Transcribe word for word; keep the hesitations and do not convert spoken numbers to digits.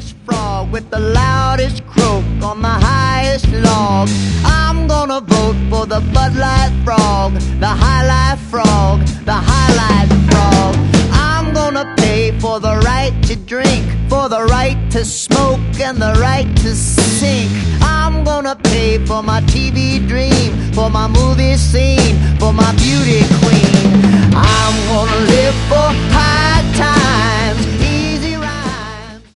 loudest frog with the loudest croak on the highest log. I'm gonna vote for the Bud Light frog, the High Life frog, the High Life frog. I'm gonna pay for the right to drink, for the right to smoke and the right to sink. I'm gonna pay for my T V dream, for my movie scene, for my beauty